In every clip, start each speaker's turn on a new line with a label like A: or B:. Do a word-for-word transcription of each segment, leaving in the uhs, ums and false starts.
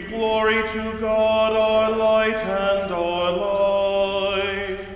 A: Give glory to God, our light and our life.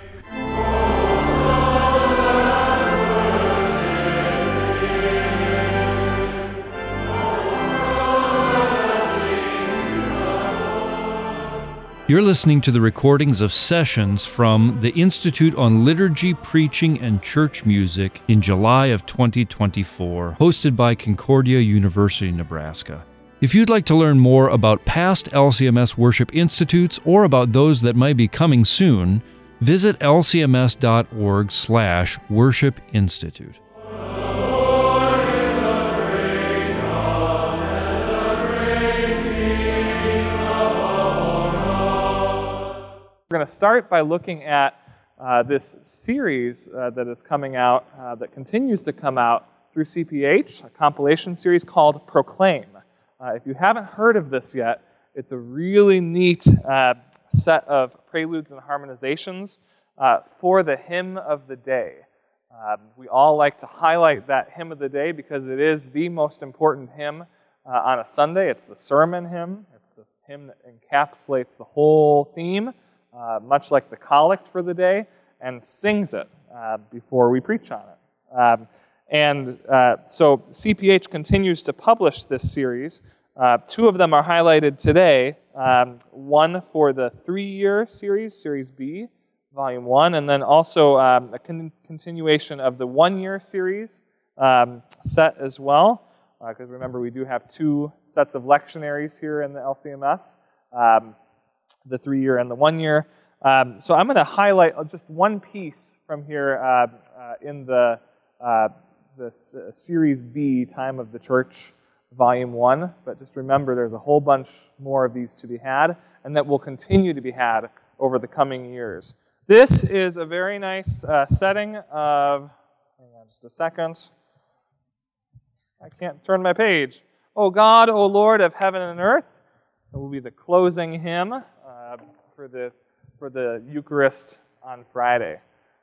B: You're listening to the recordings of sessions from the Institute on Liturgy, Preaching, and Church Music in July of twenty twenty-four, hosted by Concordia University, Nebraska. If you'd like to learn more about past L C M S Worship Institutes or about those that might be coming soon, visit lcms.org slash worship institute.
C: We're going to start by looking at uh, this series uh, that is coming out, uh, that continues to come out through C P H, a compilation series called Proclaim. Uh, if you haven't heard of this yet, it's a really neat uh, set of preludes and harmonizations uh, for the hymn of the day. Um, we all like to highlight that hymn of the day because it is the most important hymn uh, on a Sunday. It's the sermon hymn. It's the hymn that encapsulates the whole theme. Uh, much like the collect for the day, and sings it uh, before we preach on it. Um, and uh, so C P H continues to publish this series. Uh, two of them are highlighted today. Um, one for the three-year series, Series B, Volume one, and then also um, a con- continuation of the one-year series um, set as well. Because uh, remember, we do have two sets of lectionaries here in the L C M S. Um, the three-year and the one-year. Um, so I'm going to highlight just one piece from here uh, uh, in the, uh, the S- Series B, Time of the Church, Volume one. But just remember, there's a whole bunch more of these to be had, and that will continue to be had over the coming years. This is a very nice uh, setting of, hang on just a second. I can't turn my page. O God, O Lord of heaven and earth. It will be the closing hymn uh, for the for the Eucharist on Friday.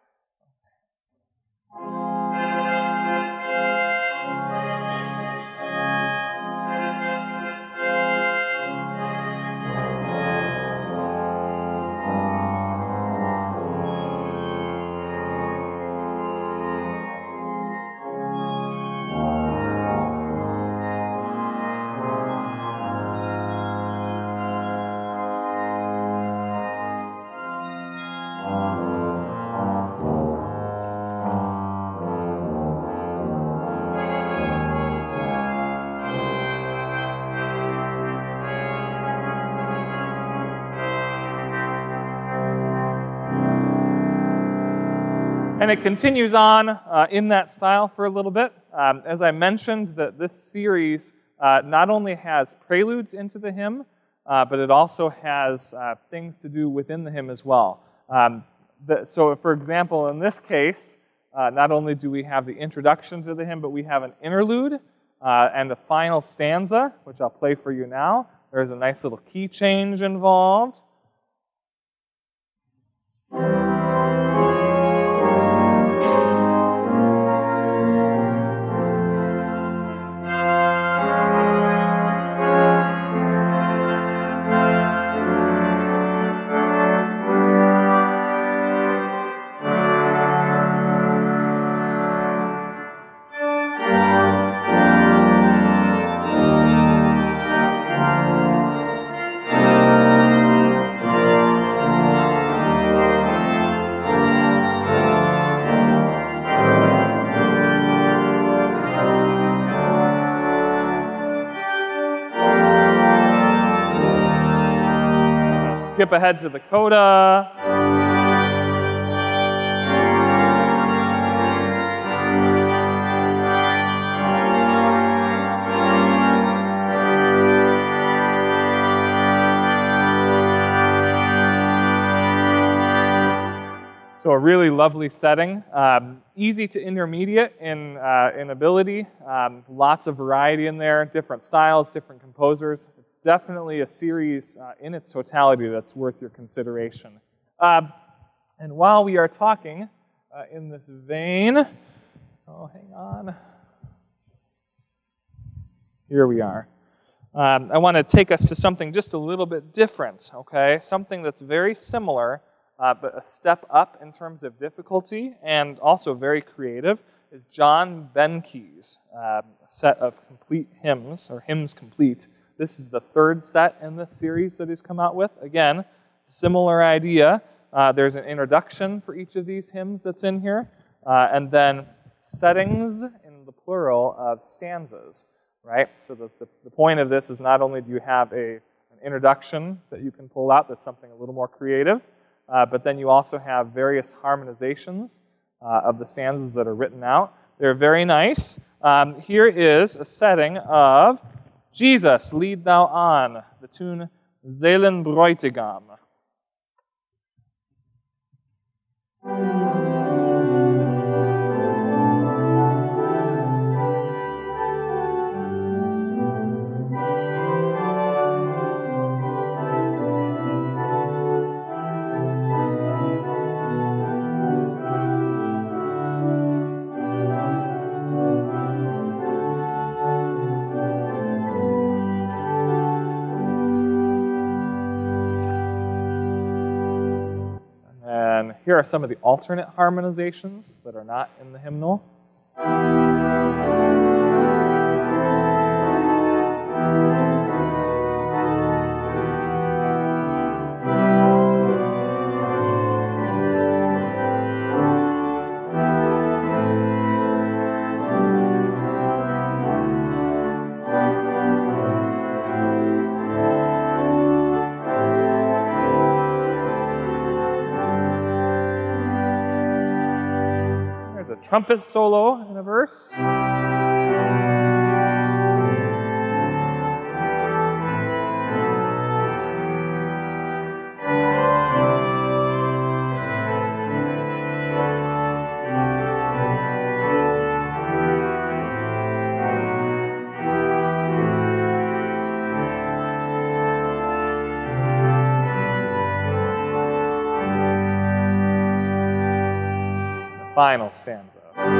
C: And it continues on uh, in that style for a little bit. Um, as I mentioned, that this series uh, not only has preludes into the hymn, uh, but it also has uh, things to do within the hymn as well. Um, the, so, for example, in this case, uh, not only do we have the introduction to the hymn, but we have an interlude uh, and a final stanza, which I'll play for you now. There's a nice little key change involved. Skip ahead to the coda. So a really lovely setting, um, easy to intermediate in, uh, in ability, um, lots of variety in there, different styles, different composers. It's definitely a series uh, in its totality that's worth your consideration. Uh, and while we are talking uh, in this vein, oh, hang on. Here we are. Um, I want to take us to something just a little bit different, okay? Something that's very similar, uh, but a step up in terms of difficulty and also very creative is John Benke's uh, set of complete hymns, or hymns complete. This is the third set in this series that he's come out with. Again, similar idea. Uh, there's an introduction for each of these hymns that's in here, uh, and then settings in the plural of stanzas, right? So the, the, the point of this is not only do you have a, an introduction that you can pull out that's something a little more creative, uh, but then you also have various harmonizations uh, of the stanzas that are written out. They're very nice. Um, here is a setting of Jesus, Lead Thou On, the tune Seelenbräutigam. Here are some of the alternate harmonizations that are not in the hymnal. Trumpet solo in a verse. The final stanza.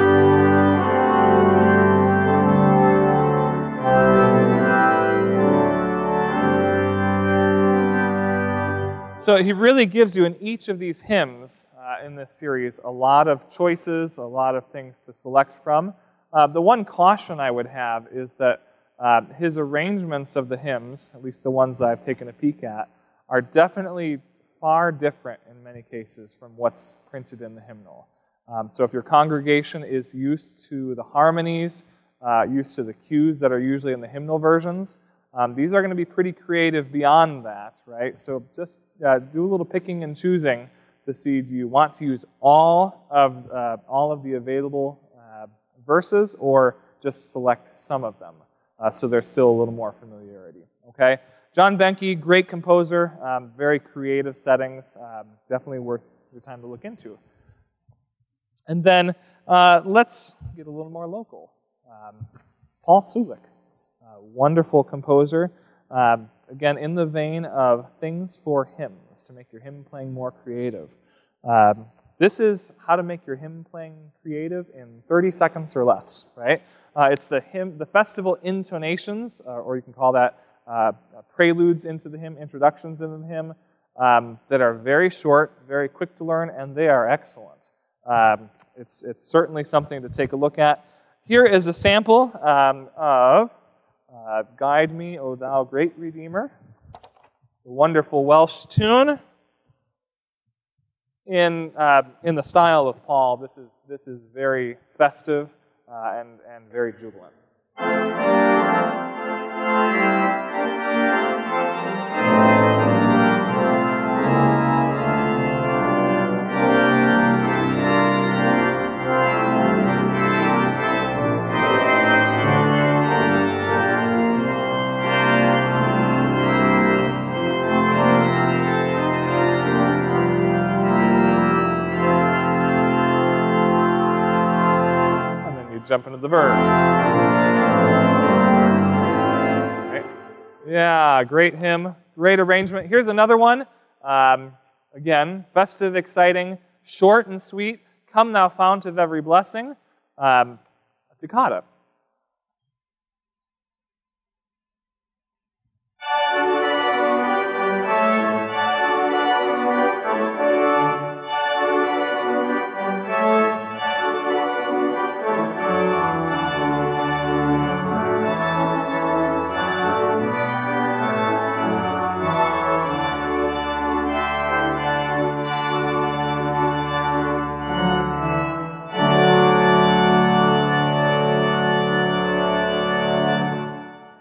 C: So he really gives you in each of these hymns uh, in this series a lot of choices, a lot of things to select from. Uh, the one caution I would have is that uh, his arrangements of the hymns, at least the ones I've taken a peek at, are definitely far different in many cases from what's printed in the hymnal. Um, so if your congregation is used to the harmonies, uh, used to the cues that are usually in the hymnal versions, Um, these are going to be pretty creative beyond that, right? So just uh, do a little picking and choosing to see, do you want to use all of uh, all of the available uh, verses, or just select some of them, uh, so there's still a little more familiarity, okay? John Benke, great composer, um, very creative settings, um, definitely worth your time to look into. And then uh, let's get a little more local. Um, Paul Sulik. Uh, wonderful composer. Um, again, in the vein of things for hymns, to make your hymn playing more creative. Um, this is how to make your hymn playing creative in thirty seconds or less, right? Uh, it's the hymn, the festival intonations, uh, or you can call that uh, preludes into the hymn, introductions into the hymn, um, that are very short, very quick to learn, and they are excellent. Um, it's, it's certainly something to take a look at. Here is a sample um, of Uh, Guide Me, O Thou Great Redeemer, a wonderful Welsh tune in uh, in the style of Paul. This is this is very festive uh, and and very jubilant. Jump into the verse. Right. Yeah, great hymn, great arrangement. Here's another one. Um, again, festive, exciting, short and sweet. Come thou fount of every blessing. Um, toccata.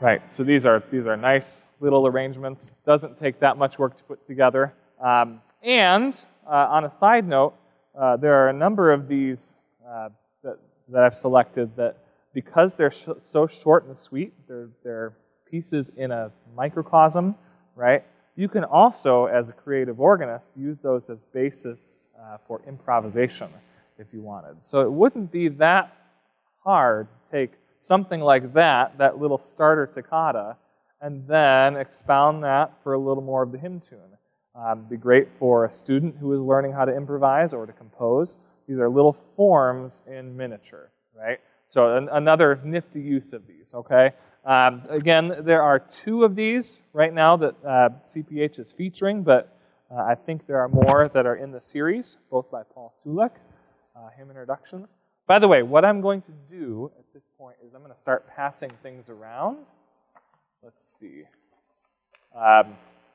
C: Right, so these are, these are nice little arrangements. Doesn't take that much work to put together. Um, and uh, on a side note, uh, there are a number of these uh, that, that I've selected that because they're sh so short and sweet, they're, they're pieces in a microcosm, right? You can also, as a creative organist, use those as basis uh, for improvisation if you wanted. So it wouldn't be that hard to take something like that, that little starter toccata, and then expound that for a little more of the hymn tune. Um, be great for a student who is learning how to improvise or to compose. These are little forms in miniature, right? So an, another nifty use of these, okay? Um, again, there are two of these right now that uh, C P H is featuring, but uh, I think there are more that are in the series, both by Paul Sulek, uh, hymn introductions. By the way, what I'm going to do at this point is I'm going to start passing things around. Let's see. Um,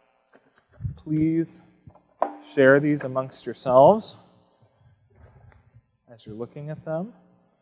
C: please share these amongst yourselves as you're looking at them.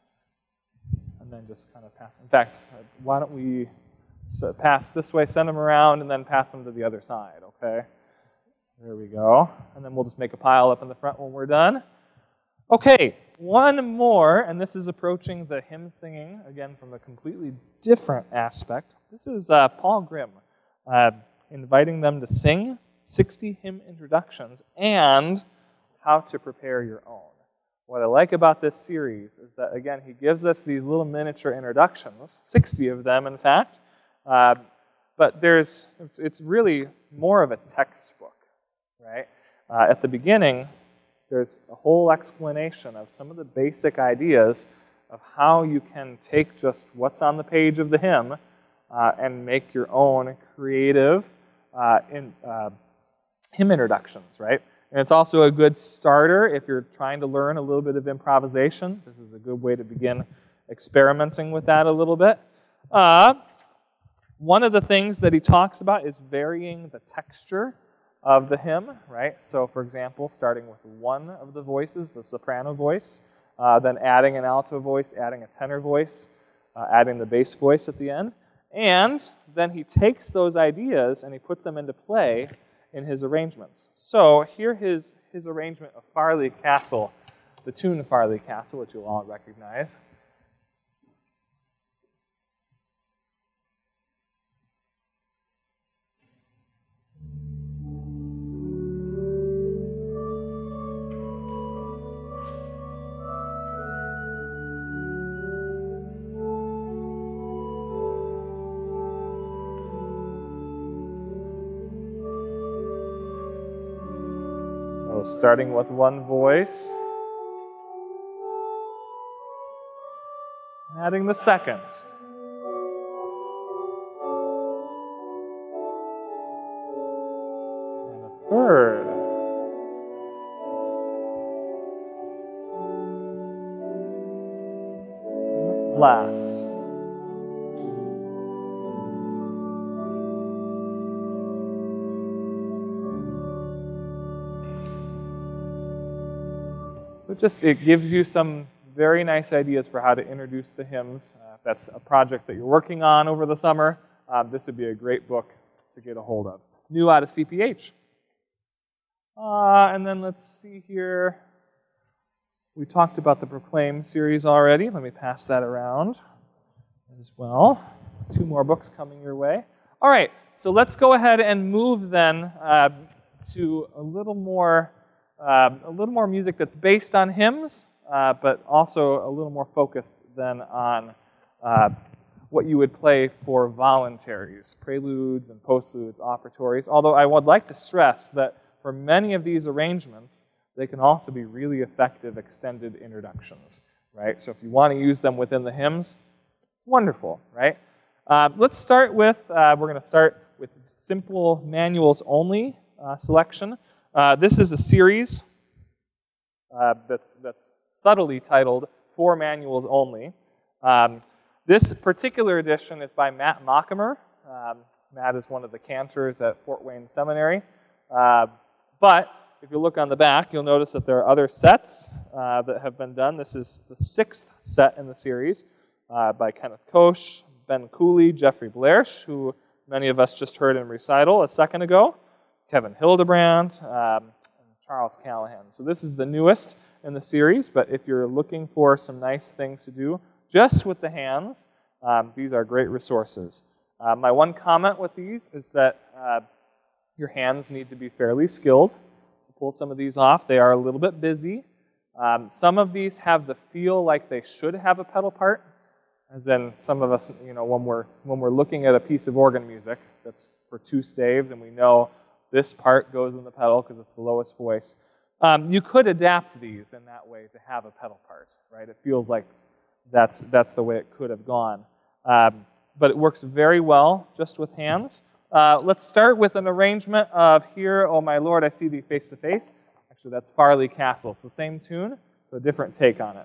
C: And then just kind of pass. In fact, why don't we pass this way, send them around, and then pass them to the other side, okay? There we go. And then we'll just make a pile up in the front when we're done. Okay, one more, and this is approaching the hymn singing, again, from a completely different aspect. This is uh, Paul Grimm uh, inviting them to sing sixty hymn introductions and how to prepare your own. What I like about this series is that, again, he gives us these little miniature introductions, sixty of them, in fact, uh, but there's it's, it's really more of a textbook, right? Uh, at the beginning, there's a whole explanation of some of the basic ideas of how you can take just what's on the page of the hymn uh, and make your own creative uh, in, uh, hymn introductions, right? And it's also a good starter if you're trying to learn a little bit of improvisation. This is a good way to begin experimenting with that a little bit. Uh, one of the things that he talks about is varying the texture of the hymn, right? So, for example, starting with one of the voices, the soprano voice, uh, then adding an alto voice, adding a tenor voice, uh, adding the bass voice at the end. And then he takes those ideas and he puts them into play in his arrangements. So here his, his arrangement of Farleigh Castle, the tune Farleigh Castle, which you'll all recognize. Starting with one voice, adding the second. And a third. And last. So just, it gives you some very nice ideas for how to introduce the hymns. Uh, if that's a project that you're working on over the summer, uh, this would be a great book to get a hold of. New out of C P H. Uh, and then let's see here. We talked about the Proclaim series already. Let me pass that around as well. Two more books coming your way. All right, so let's go ahead and move then uh, to a little more Um, a little more music that's based on hymns, uh, but also a little more focused than on uh, what you would play for voluntaries, preludes and postludes, offertories. Although I would like to stress that for many of these arrangements, they can also be really effective extended introductions, right? So if you want to use them within the hymns, wonderful, right? Uh, let's start with, uh, we're going to start with simple manuals only uh, selection. Uh, this is a series uh, that's, that's subtly titled Four Manuals Only. Um, this particular edition is by Matt Mockimer. Um, Matt is one of the cantors at Fort Wayne Seminary. Uh, but if you look on the back, you'll notice that there are other sets uh, that have been done. This is the sixth set in the series uh, by Kenneth Koch, Ben Cooley, Jeffrey Blairsch, who many of us just heard in recital a second ago, Kevin Hildebrand, um, and Charles Callahan. So this is the newest in the series, but if you're looking for some nice things to do just with the hands, um, these are great resources. Uh, my one comment with these is that uh, your hands need to be fairly skilled to pull some of these off. They are a little bit busy. Um, some of these have the feel like they should have a pedal part, as in some of us, you know, when we're, when we're looking at a piece of organ music that's for two staves and we know this part goes in the pedal because it's the lowest voice, um, you could adapt these in that way to have a pedal part, right? It feels like that's, that's the way it could have gone. Um, but it works very well just with hands. Uh, let's start with an arrangement of Hear, O My Lord, I See Thee Face to Face. Actually, that's Farley Castle. It's the same tune, so a different take on it.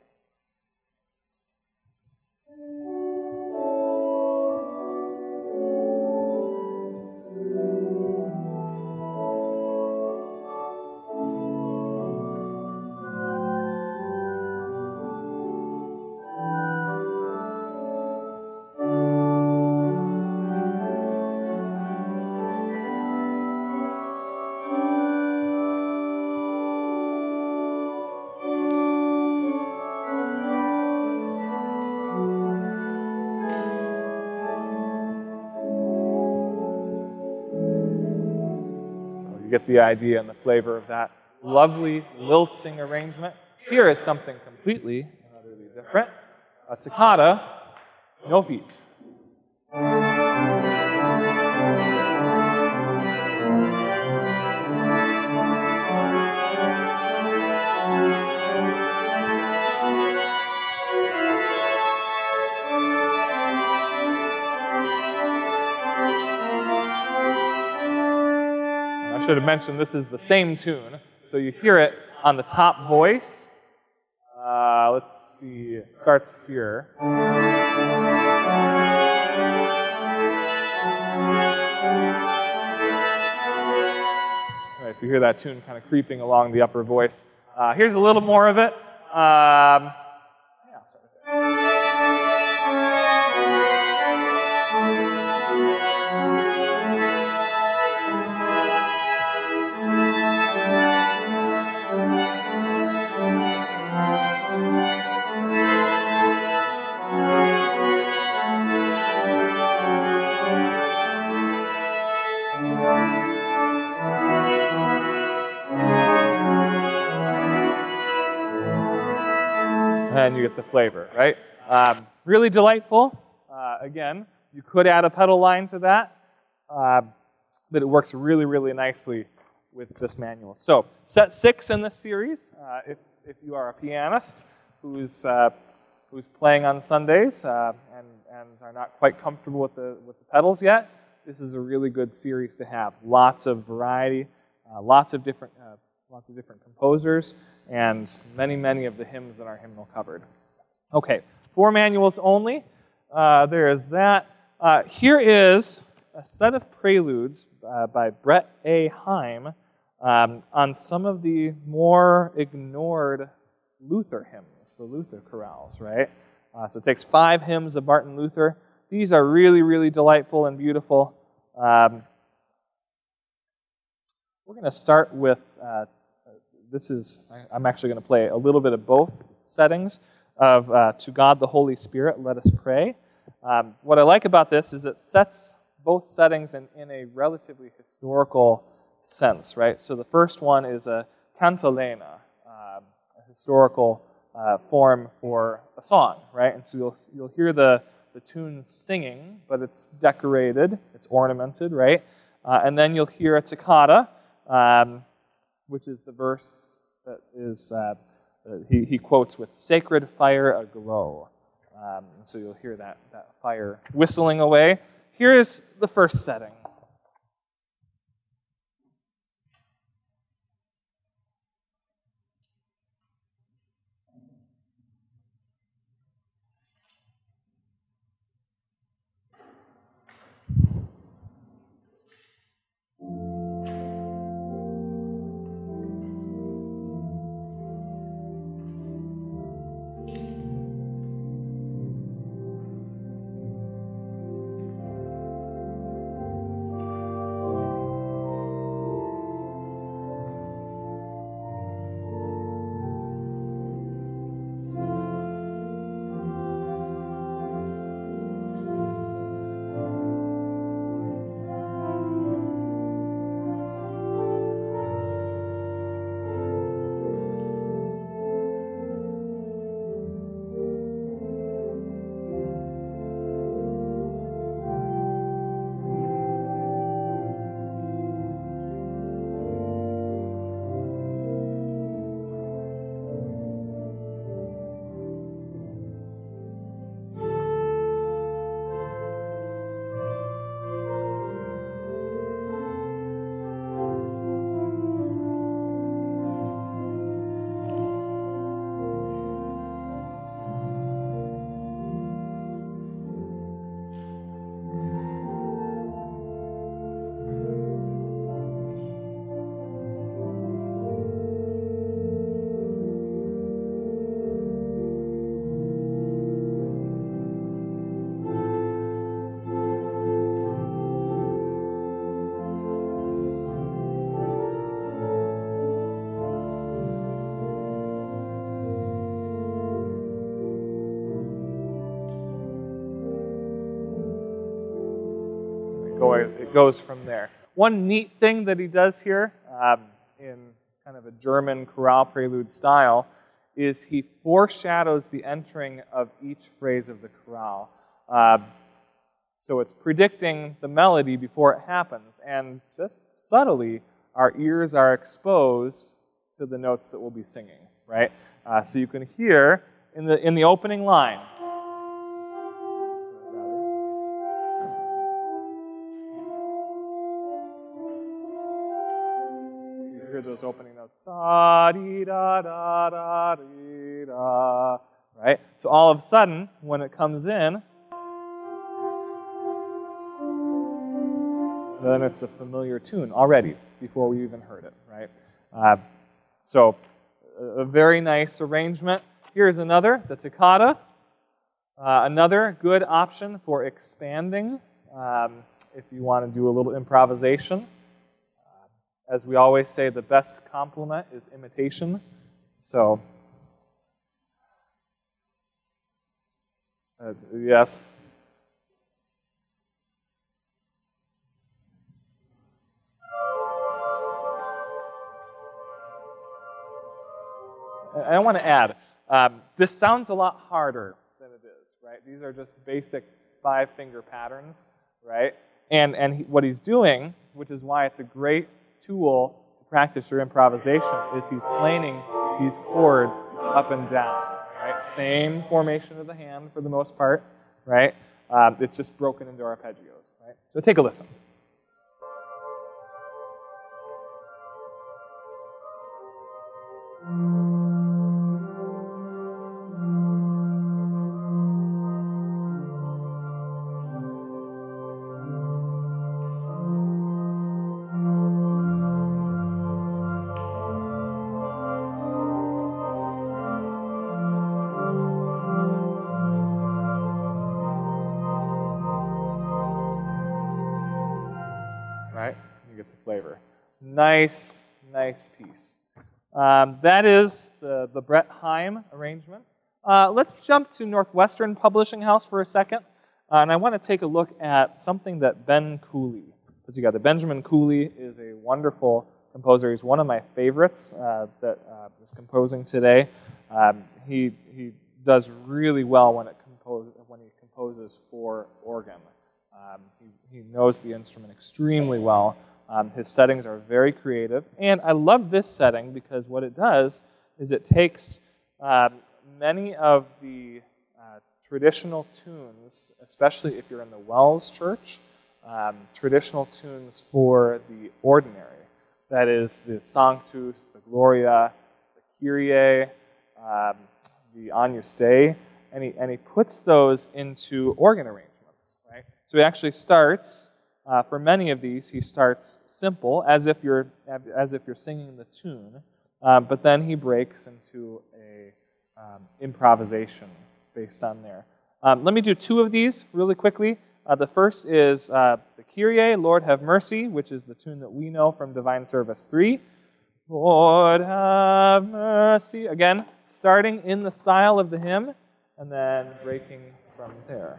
C: Get the idea and the flavor of that lovely lilting arrangement. Here is something completely and utterly different. A toccata, no feet. I should have mentioned this is the same tune, so you hear it on the top voice. Uh, let's see, it starts here. All right, so you hear that tune kind of creeping along the upper voice. Uh, here's a little more of it. Um, yeah, I'll start with that. And you get the flavor, right? Um, really delightful. Uh, again, you could add a pedal line to that, uh, but it works really, really nicely with just manuals. So, set six in this series, uh, if, if you are a pianist who's, uh, who's playing on Sundays uh, and, and are not quite comfortable with the, with the pedals yet, this is a really good series to have. Lots of variety, uh, lots of different uh, lots of different composers, and many, many of the hymns in our hymnal covered. Okay, four manuals only. Uh, there is that. Uh, here is a set of preludes uh, by Brett A. Heim um, on some of the more ignored Luther hymns, the Luther chorales, right? Uh, so it takes five hymns of Martin Luther. These are really, really delightful and beautiful. Um, we're going to start with, uh, this is, I'm actually going to play a little bit of both settings of uh, To God the Holy Spirit, Let Us Pray. Um, what I like about this is it sets both settings in, in a relatively historical sense, right? So the first one is a cantilena, uh, a historical uh, form for a song, right? And so you'll, you'll hear the, the tune singing, but it's decorated, it's ornamented, right? Uh, and then you'll hear a toccata, um, which is the verse that is, uh, uh, he, he quotes with sacred fire aglow. Um, and so you'll hear that, that fire whistling away. Here is the first setting. boy, it goes from there. One neat thing that he does here, um, in kind of a German chorale prelude style, is he foreshadows the entering of each phrase of the chorale. Uh, so it's predicting the melody before it happens, and just subtly, our ears are exposed to the notes that we'll be singing, right? Uh, so you can hear in the in the opening line. So you hear those opening notes, da dee da da da dee da, right? So all of a sudden, when it comes in, then it's a familiar tune already before we even heard it, right? Uh, so a very nice arrangement. Here's another, the toccata. Uh, another good option for expanding um, if you want to do a little improvisation. Uh, as we always say, the best compliment is imitation. So, uh, yes. I want to add, um, this sounds a lot harder than it is, right? These are just basic five-finger patterns, right? And, and he, what he's doing, which is why it's a great tool to practice your improvisation, is he's planing these chords up and down, right? Same formation of the hand for the most part, right? Um, it's just broken into arpeggios, right? So take a listen. Right? You get the flavor. Nice, nice piece. Um, that is the, the Brett Heim arrangements. Uh, let's jump to Northwestern Publishing House for a second. Uh, and I want to take a look at something that Ben Cooley put together. Benjamin Cooley is a wonderful composer. He's one of my favorites uh, that uh, is composing today. Um, he, he does really well when, it compose, when he composes for organ. Um, he, he knows the instrument extremely well. Um, his settings are very creative. And I love this setting because what it does is it takes um, many of the uh, traditional tunes, especially if you're in the Wells Church, um, traditional tunes for the ordinary. That is the Sanctus, the Gloria, the Kyrie, um, the Agnus Dei, and he, and he puts those into organ arrangements. Right? So he actually starts, uh, for many of these, he starts simple, as if you're as if you're singing the tune, um, but then he breaks into a um, improvisation based on there. Um, let me do two of these really quickly. Uh, the first is uh, the Kyrie, Lord have mercy, which is the tune that we know from Divine Service three. Lord have mercy. Again, starting in the style of the hymn, and then breaking from there.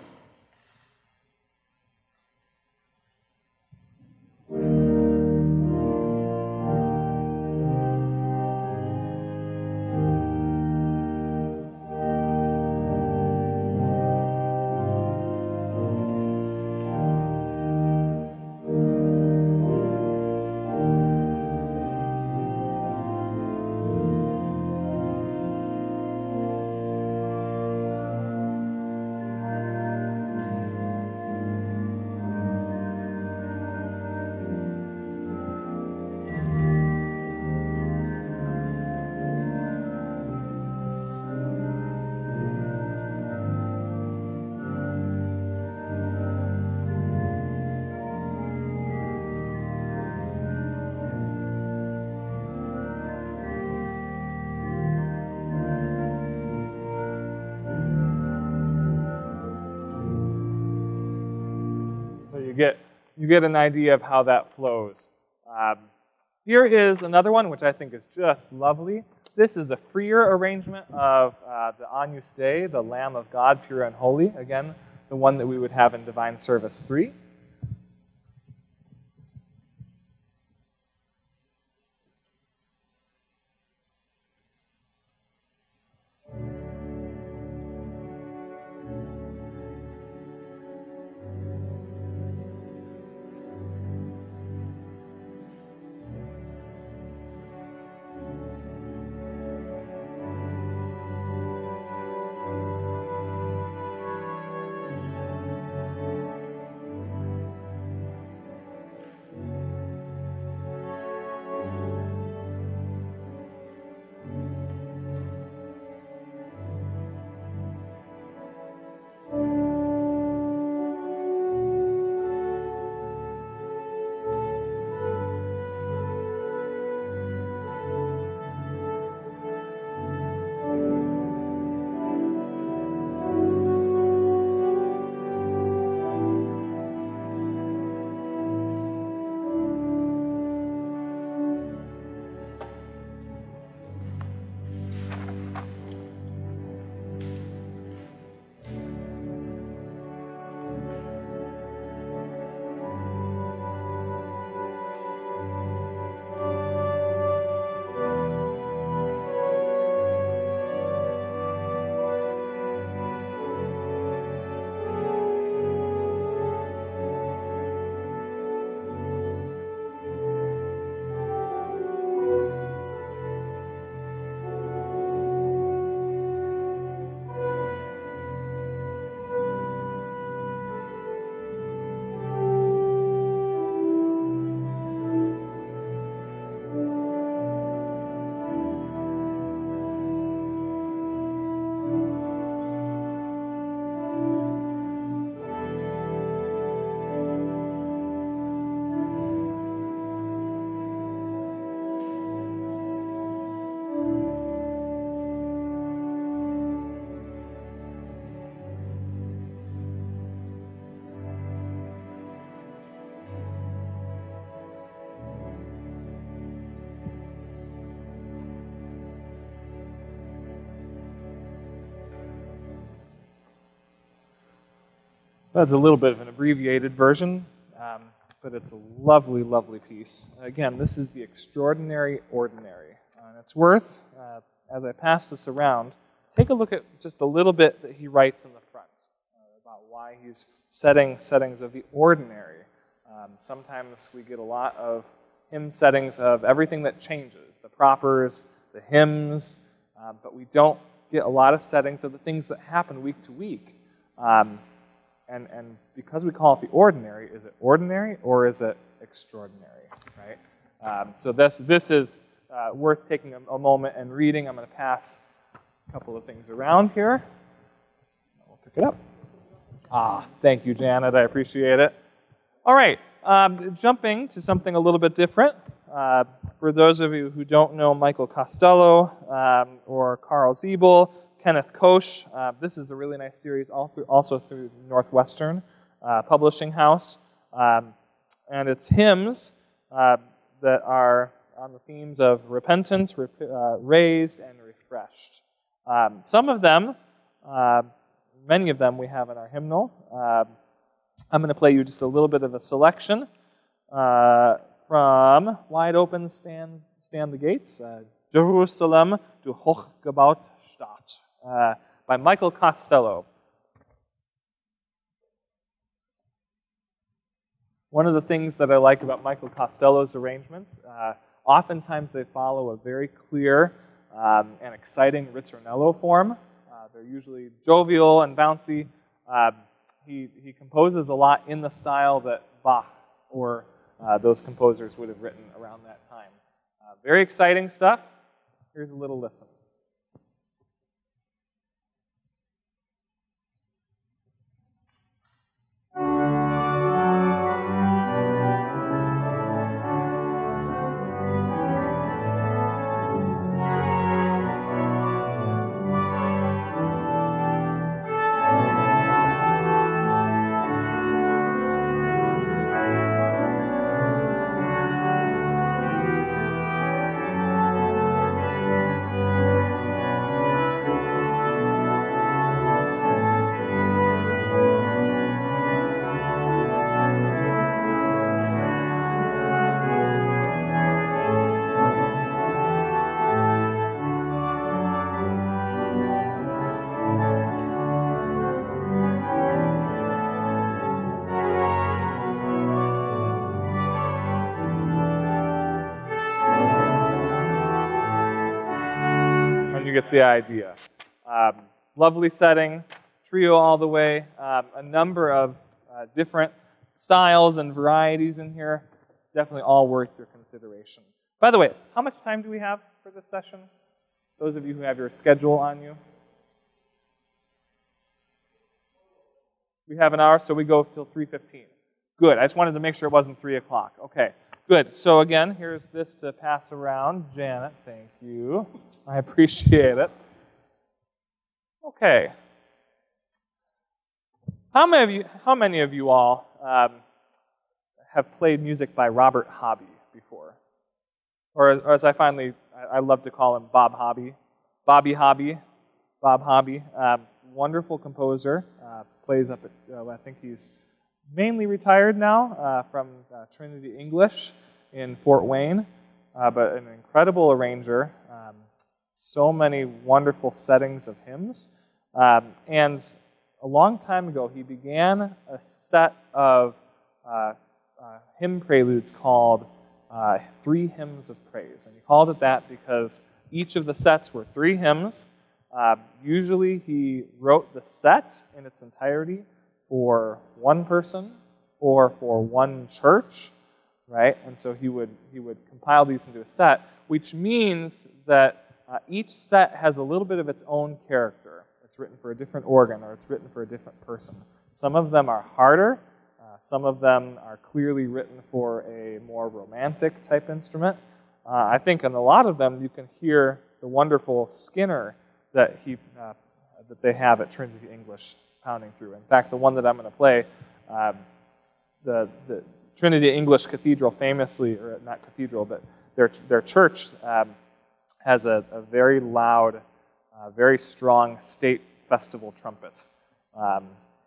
C: You get, you get an idea of how that flows. Um, here is another one, which I think is just lovely. This is a freer arrangement of uh, the Agnus Dei, the Lamb of God, pure and holy. Again, the one that we would have in Divine Service three. That's a little bit of an abbreviated version, um, but it's a lovely, lovely piece. Again, this is the Extraordinary Ordinary. Uh, and it's worth, uh, as I pass this around, take a look at just a little bit that he writes in the front uh, about why he's setting settings of the ordinary. Um, sometimes we get a lot of hymn settings of everything that changes, the propers, the hymns, uh, but we don't get a lot of settings of the things that happen week to week. Um, and, and because we call it the ordinary, is it ordinary or is it extraordinary, right? Um, so this, this is uh, worth taking a, a moment and reading. I'm going to pass a couple of things around here. We'll pick it up. Ah, thank you, Janet. I appreciate it. All right, um, jumping to something a little bit different. Uh, for those of you who don't know Michael Costello um, or Carl Siebel, Kenneth Koch, uh, this is a really nice series all through, also through Northwestern uh, Publishing House. Um, and it's hymns uh, that are on the themes of repentance, rep uh, raised, and refreshed. Um, some of them, uh, many of them we have in our hymnal. Uh, I'm going to play you just a little bit of a selection uh, from Wide Open Stand, Stand the Gates, uh, Jerusalem, du hochgebaut Stadt, uh, by Michael Costello. One of the things that I like about Michael Costello's arrangements, uh, oftentimes they follow a very clear um, and exciting ritornello form. Uh, they're usually jovial and bouncy. Uh, He, he composes a lot in the style that Bach or uh, those composers would have written around that time. Uh, very exciting stuff. Here's a little listen. You get the idea. Um, lovely setting, trio all the way, um, a number of uh, different styles and varieties in here. Definitely all worth your consideration. By the way, how much time do we have for this session? Those of you who have your schedule on you. We have an hour, so we go till three fifteen. Good. I just wanted to make sure it wasn't three o'clock. Okay, good. So again, here's this to pass around. Janet, thank you. I appreciate it. Okay. How many of you, how many of you all um, have played music by Robert Hobby before? Or, or as I finally, I, I love to call him Bob Hobby. Bobby Hobby. Bob Hobby. Um, wonderful composer. Uh, plays up at, uh, I think he's mainly retired now uh, from uh, Trinity English in Fort Wayne. Uh, but an incredible arranger. Um, So many wonderful settings of hymns. Um, and a long time ago, he began a set of uh, uh, hymn preludes called uh, Three Hymns of Praise. And he called it that because each of the sets were three hymns. Uh, usually, he wrote the set in its entirety for one person or for one church, right? And so he would, he would compile these into a set, which means that Uh, each set has a little bit of its own character. It's written for a different organ or it's written for a different person. Some of them are harder. Uh, some of them are clearly written for a more romantic type instrument. Uh, I think in a lot of them you can hear the wonderful Skinner that, he, uh, that they have at Trinity English pounding through. In fact, the one that I'm going to play, um, the, the Trinity English Cathedral famously, or not cathedral, but their, their church, um, has a, a very loud, uh, very strong state festival trumpet. Um,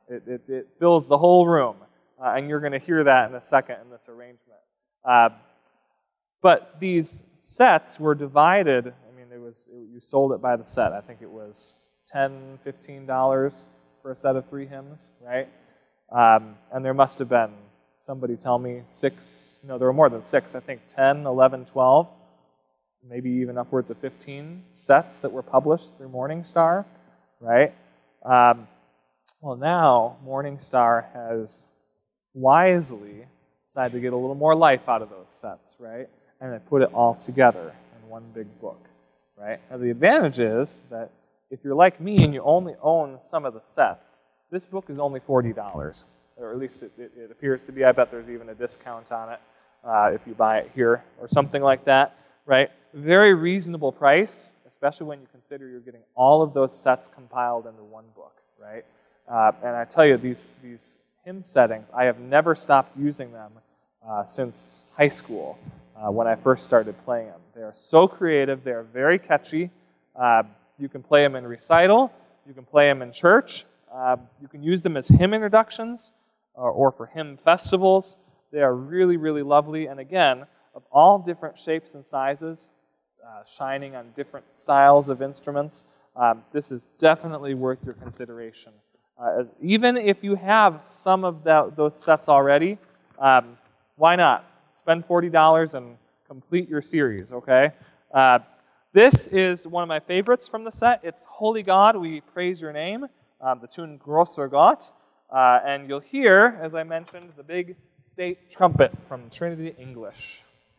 C: It, it, it fills the whole room, uh, and you're going to hear that in a second in this arrangement. Uh, but these sets were divided. I mean, it was it, you sold it by the set. I think it was ten dollars, fifteen dollars for a set of three hymns, right? Um, and there must have been, somebody tell me, six, no, there were more than six, I think ten, eleven, twelve, maybe even upwards of fifteen sets that were published through Morning Star, right? Um, well, now Morning Star has wisely decided to get a little more life out of those sets, right? And they put it all together in one big book, right? Now, the advantage is that if you're like me and you only own some of the sets, this book is only forty dollars, or at least it, it, it appears to be. I bet there's even a discount on it uh, if you buy it here or something like that, right? Very reasonable price, especially when you consider you're getting all of those sets compiled into one book, right? Uh, and I tell you, these, these hymn settings, I have never stopped using them uh, since high school uh, when I first started playing them. They are so creative. They are very catchy. Uh, you can play them in recital. You can play them in church. Uh, you can use them as hymn introductions or, or for hymn festivals. They are really, really lovely. And again, of all different shapes and sizes, uh, shining on different styles of instruments, um, this is definitely worth your consideration. Uh, as, even if you have some of that, those sets already, um, why not? Spend forty dollars and complete your series, okay? Uh, this is one of my favorites from the set. It's Holy God, We Praise Your Name, um, the tune Großer Gott. Uh, and you'll hear, as I mentioned, the big state trumpet from Trinity English.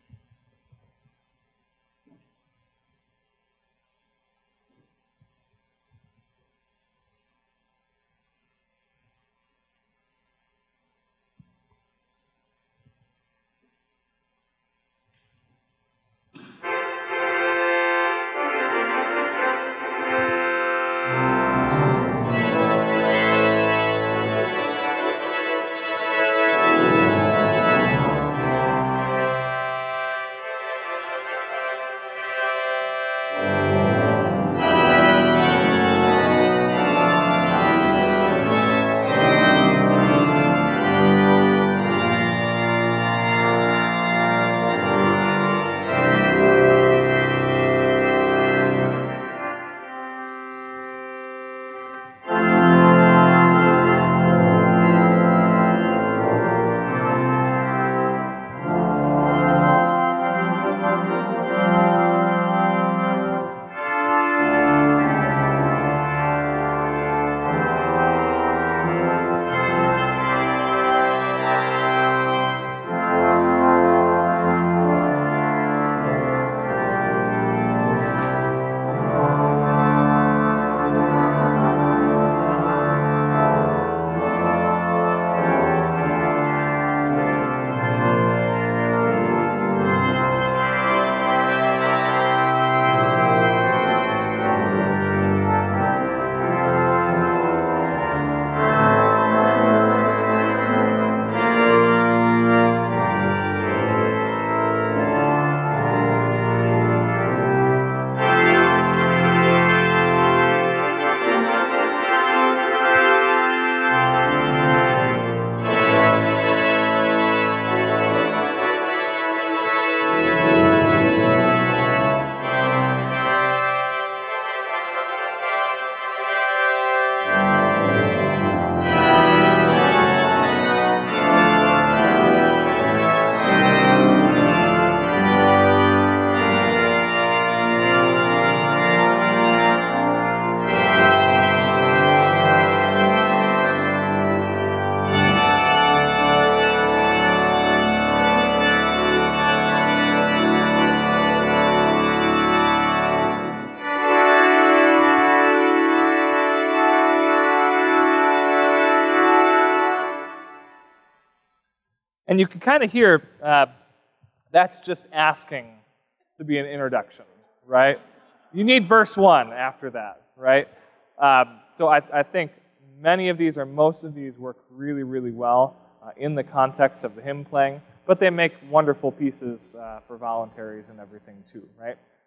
C: And you can kind of hear uh, that's just asking to be an introduction, right? You need verse one after that, right? Um, so I, I think many of these, or most of these, work really, really well uh, in the context of the hymn playing, but they make wonderful pieces uh, for voluntaries and everything too, right?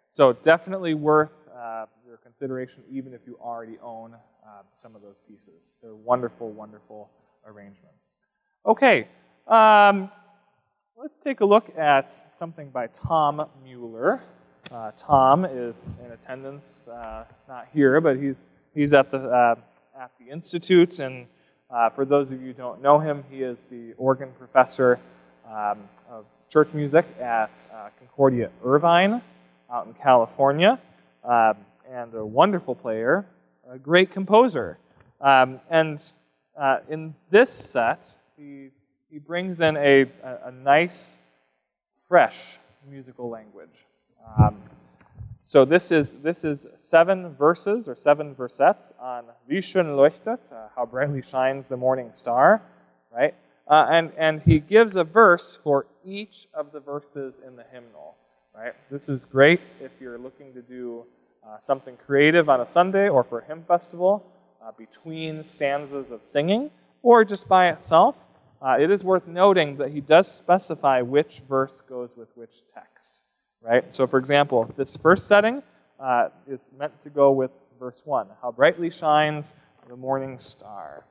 C: So definitely worth uh, your consideration, even if you already own uh, some of those pieces. They're wonderful, wonderful arrangements. Okay, um, let's take a look at something by Tom Mueller. Uh, Tom is in attendance, uh, not here, but he's he's at the uh, at the Institute, and uh, for those of you who don't know him, he is the organ professor um, of church music at uh, Concordia Irvine out in California, um, and a wonderful player, a great composer. Um, and uh, in this set, he, he brings in a, a, a nice, fresh musical language. Um, so this is this is seven verses or seven versettes on Wie schön leuchtet, uh, how brightly shines the morning star, right? Uh, and and he gives a verse for each of the verses in the hymnal, right? This is great if you're looking to do uh, something creative on a Sunday or for a hymn festival uh, between stanzas of singing, or just by itself. Uh, it is worth noting that he does specify which verse goes with which text. Right? So, for example, this first setting uh, is meant to go with verse one. How brightly shines the morning star.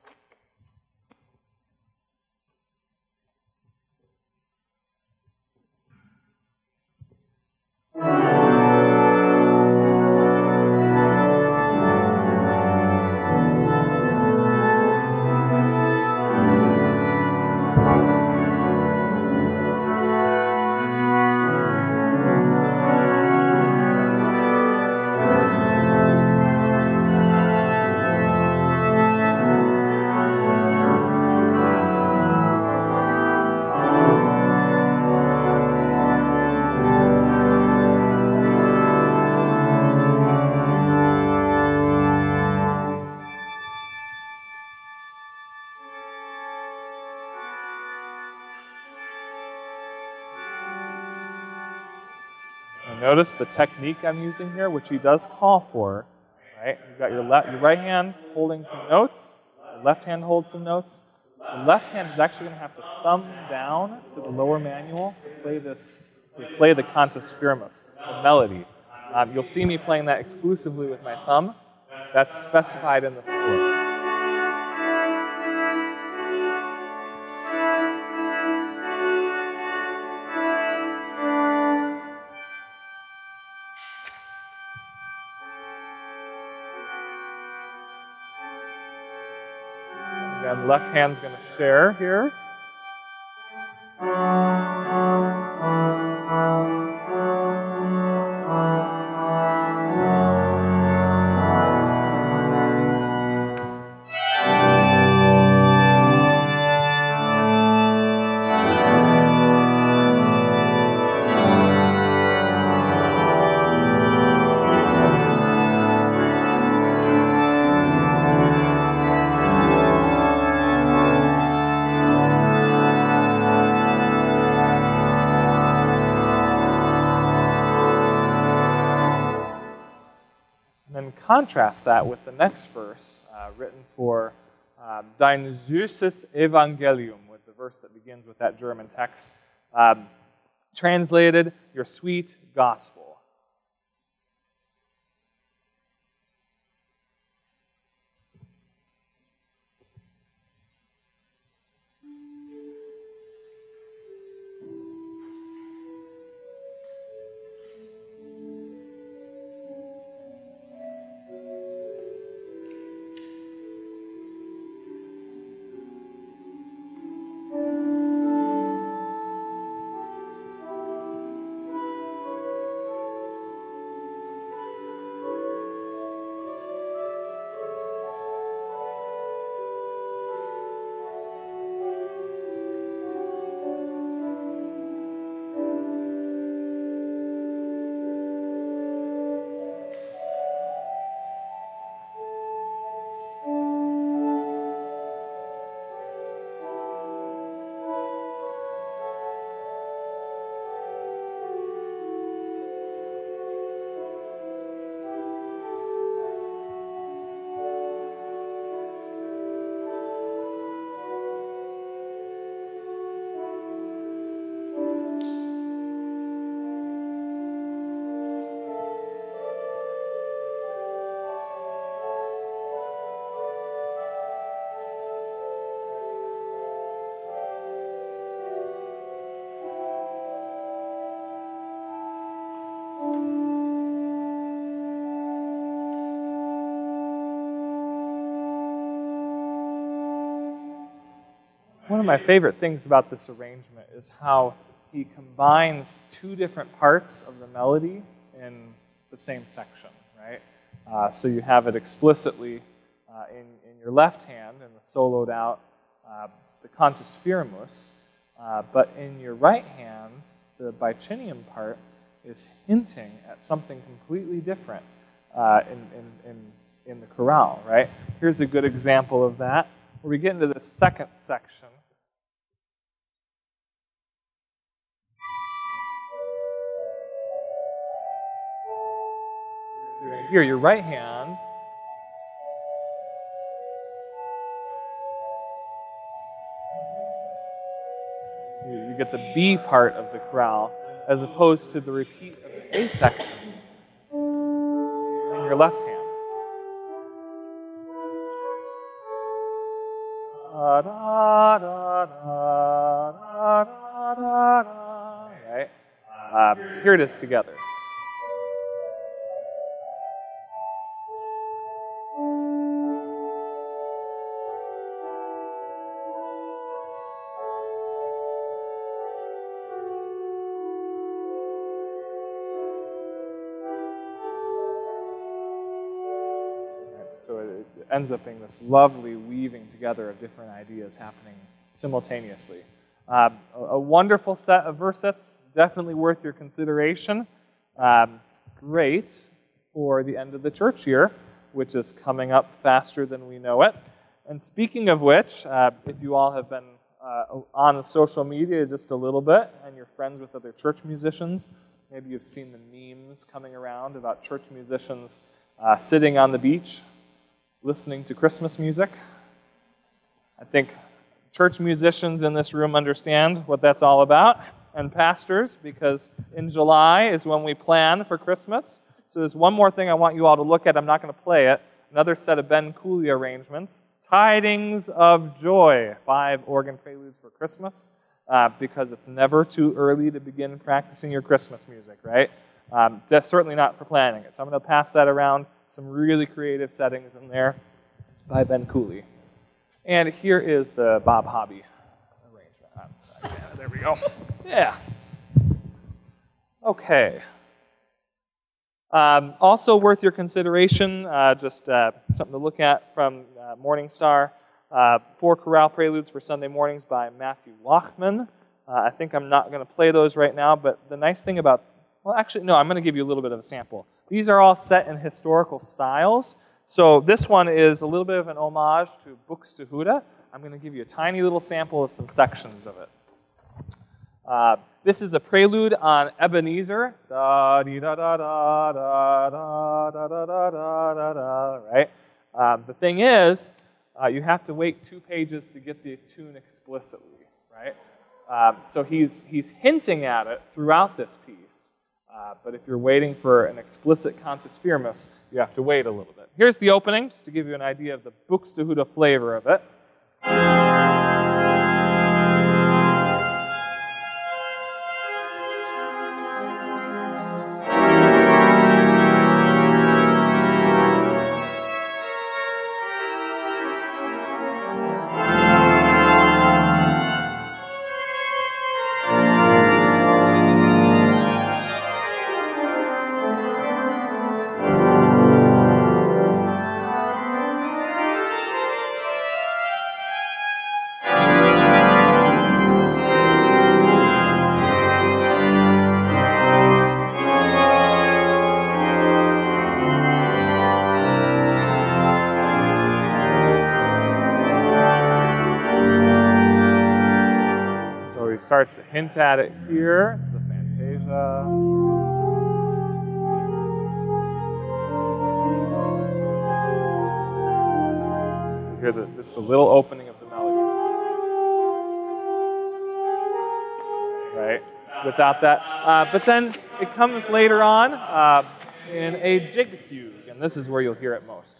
C: Notice the technique I'm using here, which he does call for, right? You've got your, left, your right hand holding some notes, your left hand holds some notes. The left hand is actually going to have to thumb down to the lower manual to play this, to play the cantus firmus, the melody. Um, you'll see me playing that exclusively with my thumb. That's specified in the score. Again, left hand's going to share here. Contrast that with the next verse uh, written for um, Dein süßes Evangelium, with the verse that begins with that German text, um, translated, your sweet gospel. one of my favorite things about this arrangement is how he combines two different parts of the melody in the same section, right? Uh, so you have it explicitly uh, in, in your left hand in the soloed out, uh, the cantus firmus, uh, but in your right hand, the bicinium part is hinting at something completely different uh, in, in, in, in the chorale, right? Here's a good example of that, where we get into the second section. So you're going to hear your right hand so you get the B part of the chorale as opposed to the repeat of the A section in your left hand. Da, da, da, da, da, da, da, right? Uh, here it is together. So it ends up being this lovely weaving together of different ideas happening simultaneously. Um, a, a wonderful set of versets, definitely worth your consideration. Um, great for the end of the church year, which is coming up faster than we know it. And speaking of which, uh, if you all have been uh, on the social media just a little bit and you're friends with other church musicians, maybe you've seen the memes coming around about church musicians uh, sitting on the beach listening to Christmas music. I think church musicians in this room understand what that's all about, and pastors, because in July is when we plan for Christmas. So there's one more thing I want you all to look at. I'm not going to play it. Another set of Ben Cooley arrangements. Tidings of Joy, five organ preludes for Christmas, uh, because it's never too early to begin practicing your Christmas music, right? Um, that's certainly not for planning it. So I'm going to pass that around. Some really creative settings in there by Ben Cooley. And here is the Bob Hobby arrangement. Outside. Yeah, there we go. Yeah. Okay. Um, also worth your consideration, uh, just uh, something to look at from uh, Morning Star. Uh, four chorale preludes for Sunday mornings by Matthew Lachman. Uh, I think I'm not going to play those right now, but the nice thing about, well, actually, no, I'm going to give you a little bit of a sample. These are all set in historical styles. So this one is a little bit of an homage to Buxtehude. I'm going to give you a tiny little sample of some sections of it. Uh, this is a prelude on Ebenezer. Da dee da da da da da da da da da da da. Right. Um, the thing is, uh, you have to wait two pages to get the tune explicitly. Right. Um, so he's he's hinting at it throughout this piece. Uh, but if you're waiting for an explicit cantus firmus, you have to wait a little bit. Here's the opening, just to give you an idea of the Buxtehude flavor of it. Starts to hint at it here. It's a fantasia. So you hear the, just the little opening of the melody. Right? Without that. Uh, but then it comes later on uh, in a jig fugue, and this is where you'll hear it most.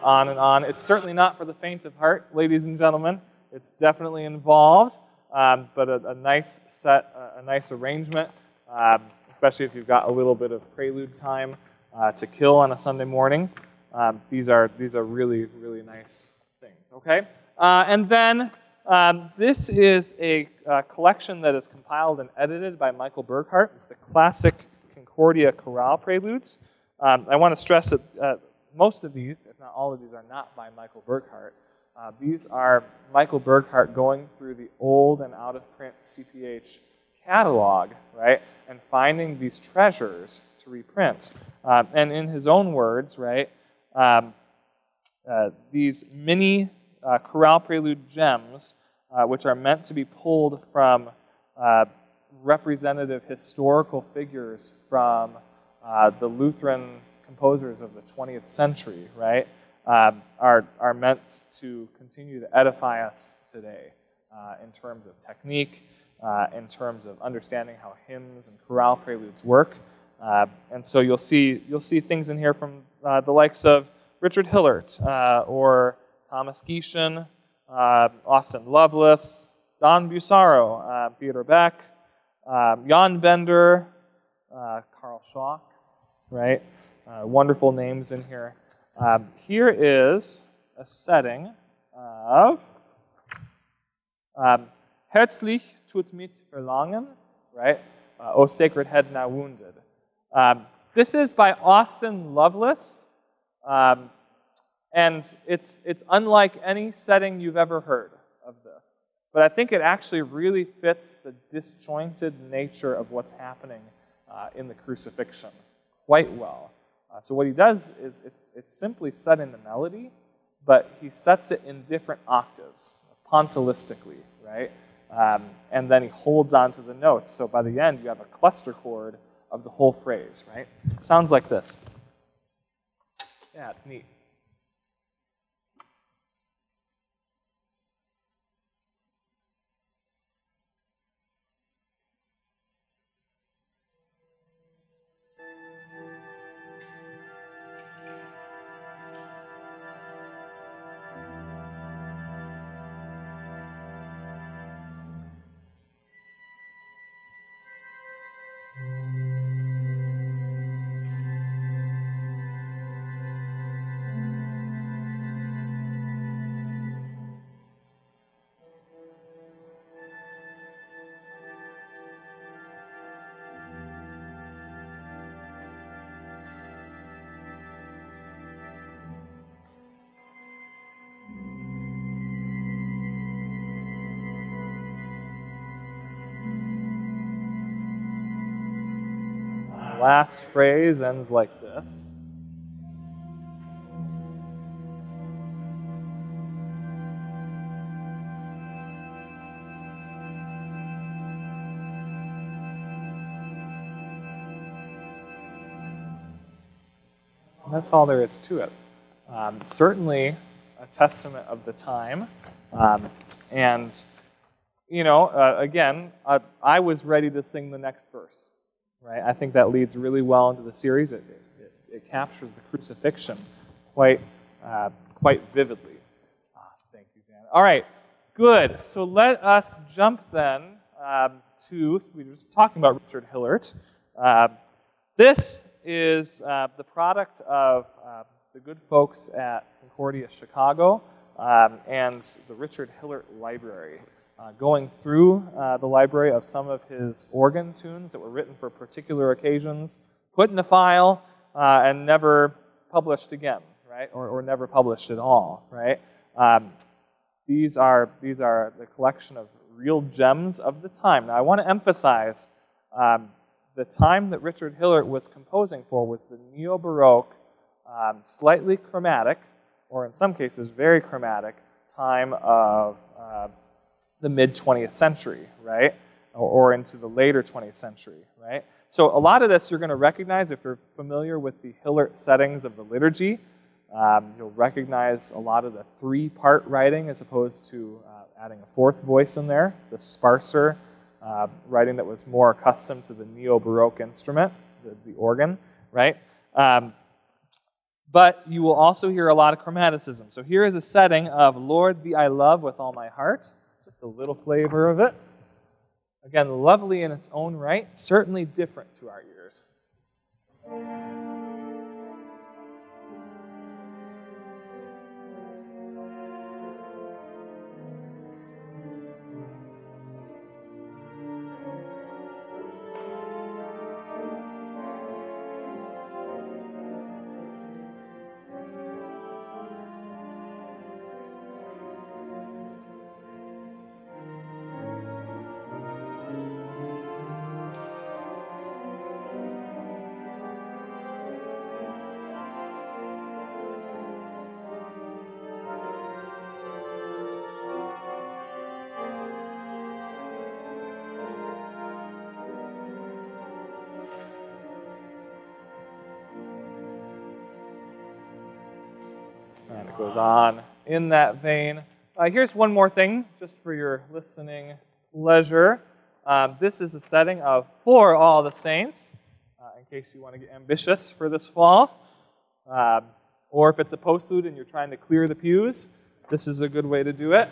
C: on and on. It's certainly not for the faint of heart, ladies and gentlemen. It's definitely involved, um, but a, a nice set, a, a nice arrangement, um, especially if you've got a little bit of prelude time uh, to kill on a Sunday morning. Um, these are these are really, really nice things, okay? Uh, and then um, this is a uh, collection that is compiled and edited by Michael Burghardt. It's the classic Concordia chorale preludes. Um, I want to stress that uh, most of these, if not all of these, are not by Michael Burghardt. Uh, these are Michael Burghardt going through the old and out-of-print C P H catalog, right, and finding these treasures to reprint. Um, and in his own words, right, um, uh, these mini uh, chorale prelude gems, uh, which are meant to be pulled from uh, representative historical figures from uh, the Lutheran composers of the twentieth century, right, um, are, are meant to continue to edify us today uh, in terms of technique, uh, in terms of understanding how hymns and chorale preludes work. Uh, and so you'll see you'll see things in here from uh, the likes of Richard Hillert uh, or Thomas Gieschen, uh, Austin Lovelace, Don Busaro, uh, Theodor Beck, um, Jan Bender, uh, Carl Schock, right? Uh, wonderful names in here. Um, here is a setting of um, Herzlich tut mit Verlangen, right? Uh, O Sacred Head Now Wounded. Um, this is by Austin Lovelace, um, and it's, it's unlike any setting you've ever heard of this. But I think it actually really fits the disjointed nature of what's happening uh, in the crucifixion quite well. Uh, so what he does is it's, it's simply set in the melody, but he sets it in different octaves, pointillistically, right? Um, and then he holds on to the notes. So by the end, you have a cluster chord of the whole phrase, right? Sounds like this. Yeah, it's neat. Last phrase ends like this. And that's all there is to it. Um, certainly a testament of the time. Um, and, you know, uh, again, I, I was ready to sing the next verse. Right? I think that leads really well into the series. It, it, it captures the crucifixion quite, uh, quite vividly. Ah, thank you, Dan. All right, good. So let us jump then um, to, so we were just talking about Richard Hillert. Uh, this is uh, the product of uh, the good folks at Concordia Chicago um, and the Richard Hillert Library. Uh, going through uh, the library of some of his organ tunes that were written for particular occasions, put in a file, uh, and never published again, right? Or, or never published at all, right? Um, these are these are the collection of real gems of the time. Now, I want to emphasize um, the time that Richard Hillert was composing for was the Neo-Baroque, um, slightly chromatic, or in some cases very chromatic, time of uh, the mid-twentieth century, right? Or, or into the later twentieth century, right? So a lot of this you're going to recognize if you're familiar with the Hillert settings of the liturgy. Um, you'll recognize a lot of the three-part writing as opposed to uh, adding a fourth voice in there, the sparser uh, writing that was more accustomed to the Neo-Baroque instrument, the, the organ, right? Um, but you will also hear a lot of chromaticism. So here is a setting of Lord Thee I Love with All My Heart, just a little flavor of it. Again, lovely in its own right, certainly different to our ears. And it goes on in that vein. Uh, here's one more thing, just for your listening pleasure. Um, this is a setting of For All the Saints, uh, in case you want to get ambitious for this fall. Um, or if it's a postlude and you're trying to clear the pews, this is a good way to do it.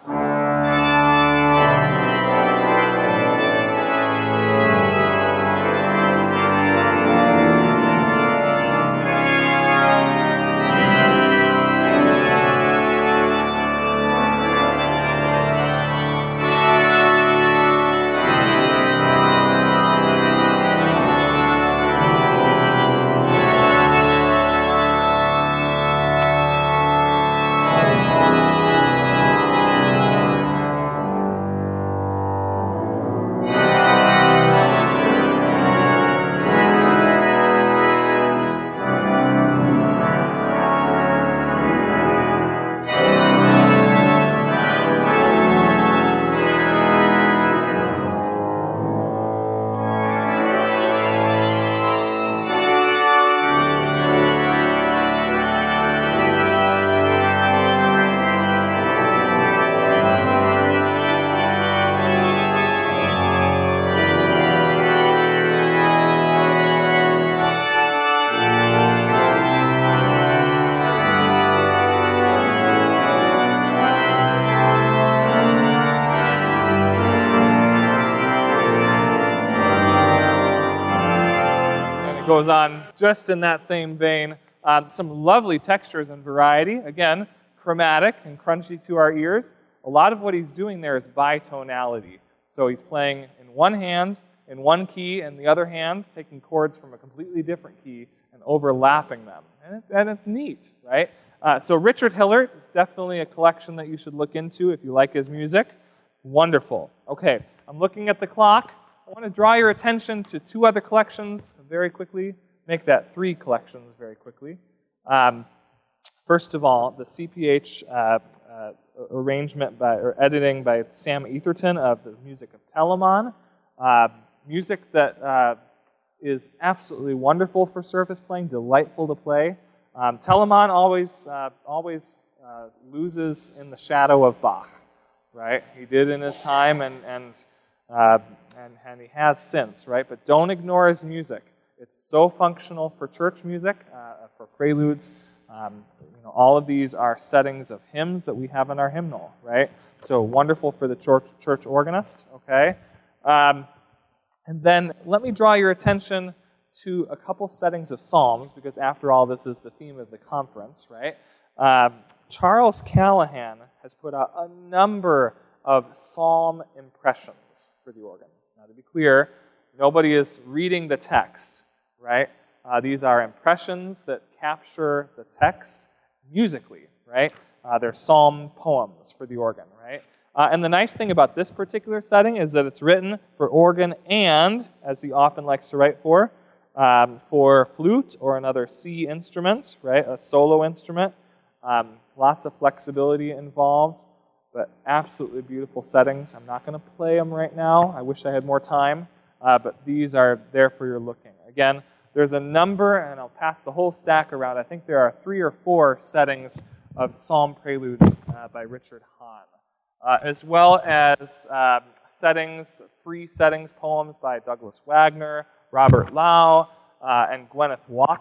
C: Goes on just in that same vein. Um, some lovely textures and variety. Again, chromatic and crunchy to our ears. A lot of what he's doing there is bitonality. So he's playing in one hand, in one key, and the other hand, taking chords from a completely different key and overlapping them. And, it, and it's neat, right? Uh, so Richard Hillard is definitely a collection that you should look into if you like his music. Wonderful. Okay, I'm looking at the clock. I want to draw your attention to two other collections very quickly. Make that three collections very quickly. Um, first of all, the C P H uh, uh, arrangement by, or editing by Sam Etherton of the music of Telemann. Uh, music that uh, is absolutely wonderful for surface playing, delightful to play. Um, Telemann always, uh, always uh, loses in the shadow of Bach, right? He did in his time, and and uh, and, and he has since, right? But don't ignore his music. It's so functional for church music, uh, for preludes. Um, you know, all of these are settings of hymns that we have in our hymnal, right? So wonderful for the church, church organist, okay? Um, and then let me draw your attention to a couple settings of psalms, because after all, this is the theme of the conference, right? Um, Charles Callahan has put out a number of psalm impressions for the organ. Now, to be clear, nobody is reading the text, right? Uh, these are impressions that capture the text musically, right? Uh, they're psalm poems for the organ, right? Uh, and the nice thing about this particular setting is that it's written for organ and, as he often likes to write for, um, for flute or another C instrument, right? A solo instrument. Um, lots of flexibility involved, but absolutely beautiful settings. I'm not going to play them right now. I wish I had more time, uh, but these are there for your looking. Again, there's a number, and I'll pass the whole stack around. I think there are three or four settings of psalm preludes uh, by Richard Hahn, uh, as well as um, settings, free settings poems by Douglas Wagner, Robert Lau, uh, and Gwyneth Walker.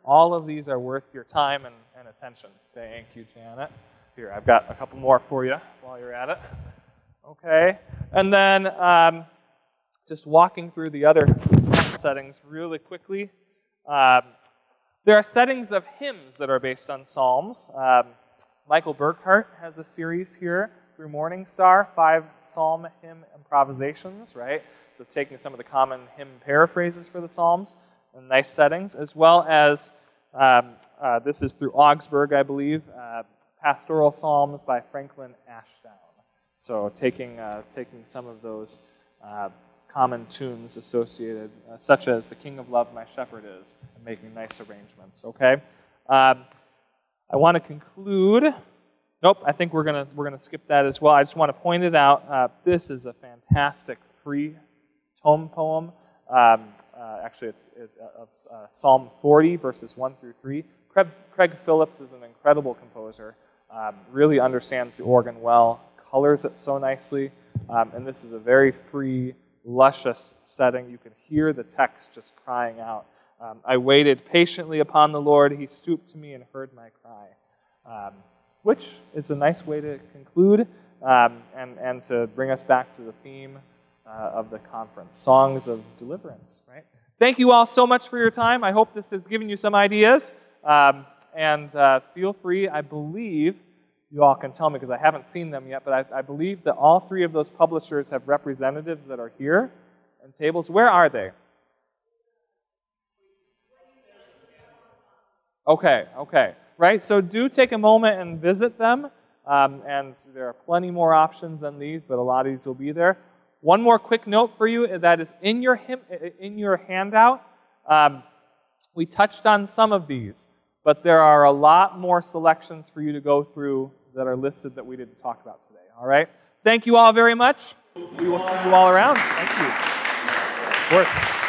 C: All of these are worth your time and, and attention. Thank you, Janet. Here, I've got a couple more for you while you're at it. Okay, and then um, just walking through the other song settings really quickly. Um, there are settings of hymns that are based on psalms. Um, Michael Burkhart has a series here through Morning Star, five psalm hymn improvisations, right? So it's taking some of the common hymn paraphrases for the psalms and nice settings, as well as, um, uh, this is through Augsburg, I believe, uh, Pastoral Psalms by Franklin Ashdown. So taking uh, taking some of those uh, common tunes associated, uh, such as "The King of Love, My Shepherd Is," and making nice arrangements. Okay, um, I want to conclude. Nope, I think we're gonna we're gonna skip that as well. I just want to point it out. Uh, this is a fantastic free tome poem. Um, uh, actually, it's it, uh, of uh, Psalm forty, verses one through three. Craig, Craig Phillips is an incredible composer. Um, really understands the organ well, colors it so nicely, um, and this is a very free, luscious setting. You can hear the text just crying out. Um, I waited patiently upon the Lord. He stooped to me and heard my cry, um, which is a nice way to conclude um, and, and to bring us back to the theme uh, of the conference, Songs of Deliverance. Right? Thank you all so much for your time. I hope this has given you some ideas. Um, And uh, feel free, I believe, you all can tell me because I haven't seen them yet, but I, I believe that all three of those publishers have representatives that are here and tables. Where are they? Okay, okay. Right, so do take a moment and visit them. Um, and there are plenty more options than these, but a lot of these will be there. One more quick note for you, that is in your, him, in your handout. Um, we touched on some of these. But there are a lot more selections for you to go through that are listed that we didn't talk about today, all right? Thank you all very much. We will see you all around. Thank you. Of course.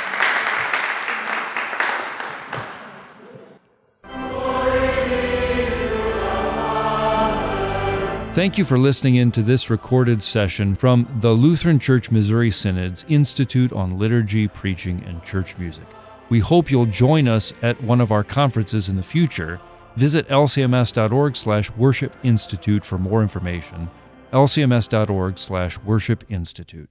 B: Thank you for listening in to this recorded session from the Lutheran Church Missouri Synod's Institute on Liturgy, Preaching, and Church Music. We hope you'll join us at one of our conferences in the future. Visit L C M S dot org slash worship institute for more information. L C M S dot org slash worship institute.